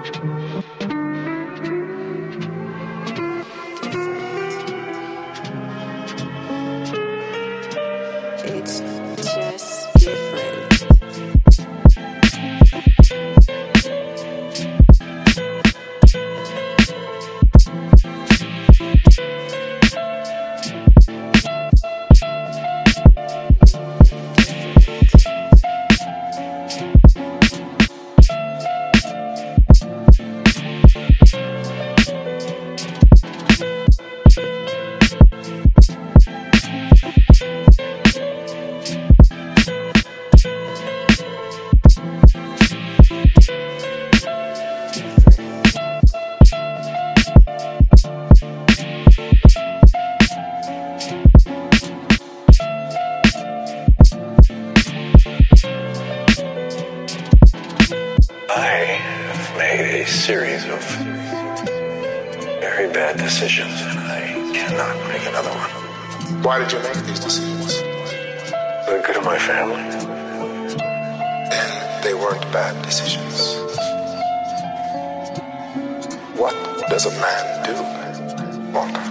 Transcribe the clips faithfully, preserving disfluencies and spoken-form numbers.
It's just different. I have made a series of very bad decisions, and I cannot make another one. Why did you make these decisions? For the good of my family. Then they weren't bad decisions. What does a man do, Walter?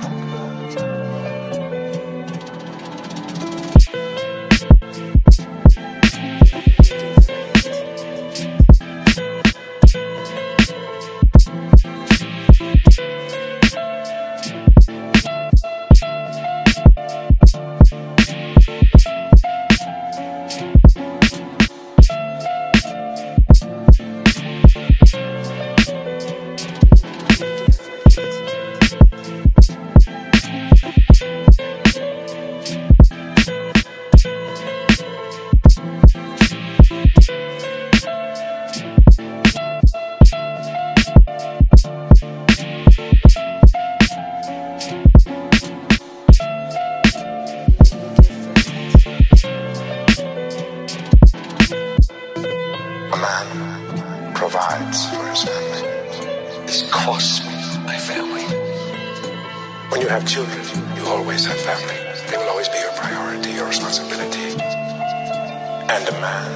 A man provides for his family. This costs me my family. When you have children, you always have family. They will always be your priority, your responsibility. And a man,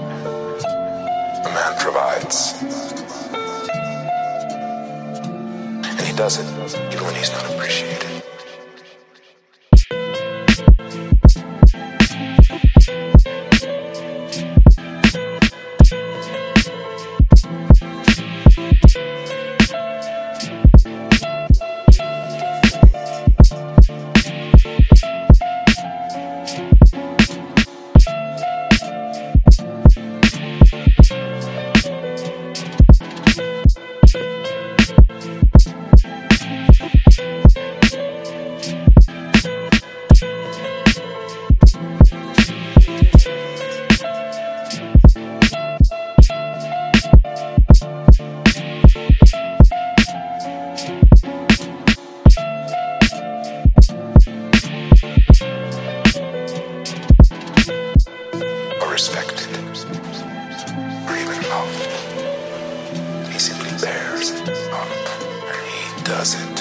a man provides. And he does it even when he's not appreciated. Respected, or even loved. He simply bears it up, and he does it